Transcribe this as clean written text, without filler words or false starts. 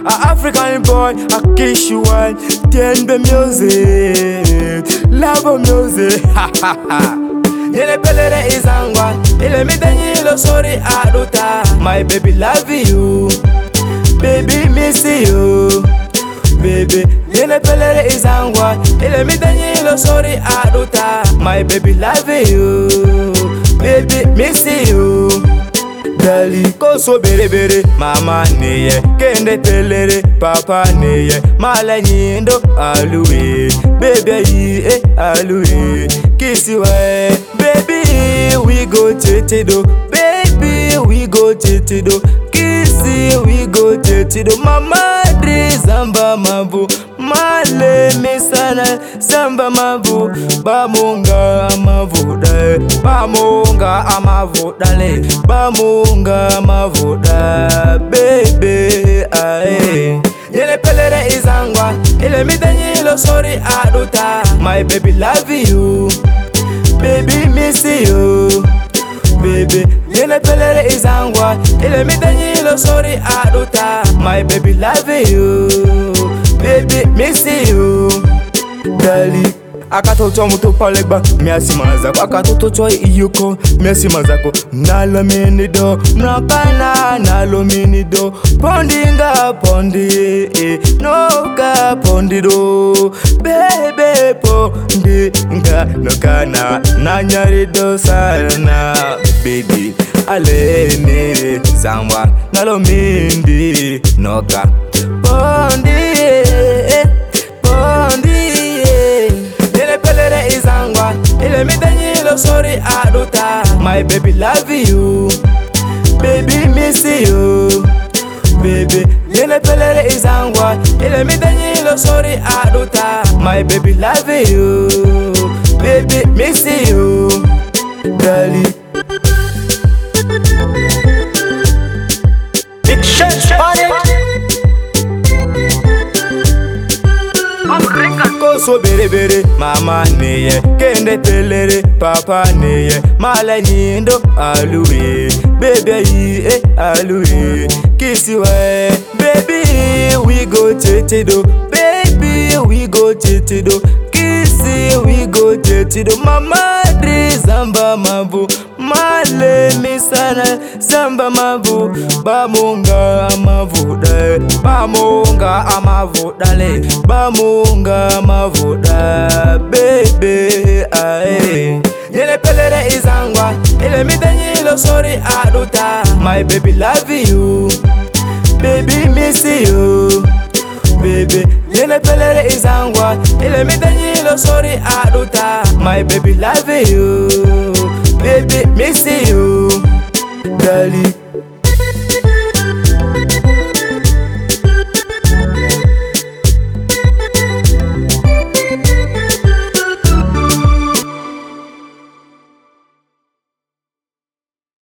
a African boy, I kiss you one. Ten the music, love music, ha ha ha. Yele pelere izangwa, ile midanyilo sorry aduta. My baby love you, baby miss you, baby. Yele pelere izangwa, ile midanyilo sorry aduta. My baby love you, baby miss you. Dali koso bere bere, mama neye, kende pelere, papa neye, mala nyindo aluwe, baby aluwe, kisi wae, baby we go tete-do, baby we go tete-do, kisi we go tete-do, mama dri zamba mabu, male misana zamba mabu, bamunga amavuda, bamunga amavudale, bamunga amavuda, baby ae. Yele pelere izangwa, ile midanyilo sorry aduta. My baby love you, baby miss you, baby. Yele pelere izangwa, ile midanyilo sorry aduta. My baby love you, baby miss you. Dali akatoto muto palegba, miasi mazako. Akatoto iyuko, miasi mazako. Nalo minido, mnakana nalo minido. Pondinga pondi, noka pondido. Bebe pondinga, nokana nanyarido sana. Baby, alene zangwa, nalo mindi, noka pondi, pondi. Ile midanyilo sorry aduta. My baby love you, baby miss you, baby. Yele pelere izangwa, ile midanyilo sorry aduta. My baby love you, baby miss you, dali. Big shots on it. Koso bere bere, mama neye, kende pelere, papa neye, mala nyindo aluwe, baby aluwe, kisi wae, baby we go tete-do, baby we go tete-do, kisi we go tete-do, mama dri zamba mabu, male misana zamba mabu, bamunga amavuda, bamunga amavudale, bamunga amavuda, baby ae. Yele pelere izangwa, ile midanyilo sorry aduta. My baby love you, baby miss you, baby. Yele pelere izangwa, ile midanyilo sorry aduta. My baby love you, baby miss you, dali.